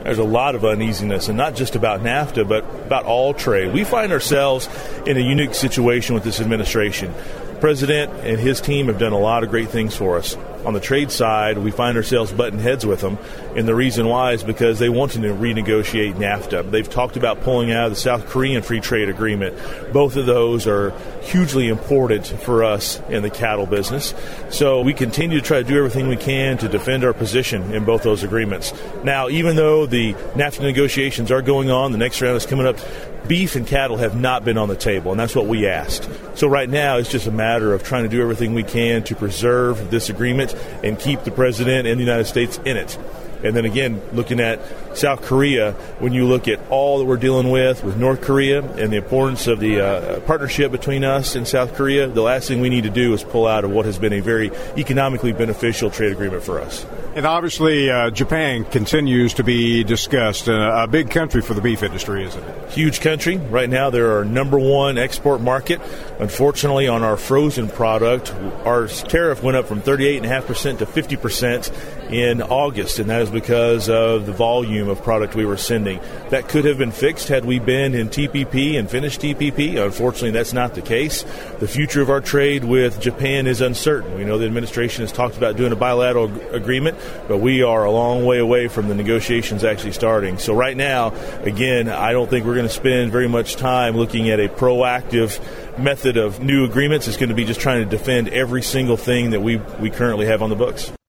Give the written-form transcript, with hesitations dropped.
there's a lot of uneasiness, and not just about NAFTA, but about all trade. We find ourselves in a unique situation with this administration. The President and his team have done a lot of great things for us. On the trade side, we find ourselves butting heads with them, and the reason why is because they want to renegotiate NAFTA. They've talked about pulling out of the South Korean Free Trade Agreement. Both of those are hugely important for us in the cattle business. So we continue to try to do everything we can to defend our position in both those agreements. Now, even though the NAFTA negotiations are going on, the next round is coming up, beef and cattle have not been on the table, and that's what we asked. So right now, it's just a matter of trying to do everything we can to preserve this agreement and keep the President and the United States in it. And then again, looking at South Korea, when you look at all that we're dealing with North Korea and the importance of the partnership between us and South Korea, the last thing we need to do is pull out of what has been a very economically beneficial trade agreement for us. And obviously, Japan continues to be discussed. A big country for the beef industry, isn't it? Huge country. Right now, they're our number one export market. Unfortunately, on our frozen product, our tariff went up from 38.5% to 50% in August, and that is because of the volume of product we were sending. That could have been fixed had we been in TPP and finished TPP. Unfortunately, that's not the case. The future of our trade with Japan is uncertain. We know the administration has talked about doing a bilateral agreement, but we are a long way away from the negotiations actually starting. So right now, again, I don't think we're going to spend very much time looking at a proactive method of new agreements. It's going to be just trying to defend every single thing that we currently have on the books.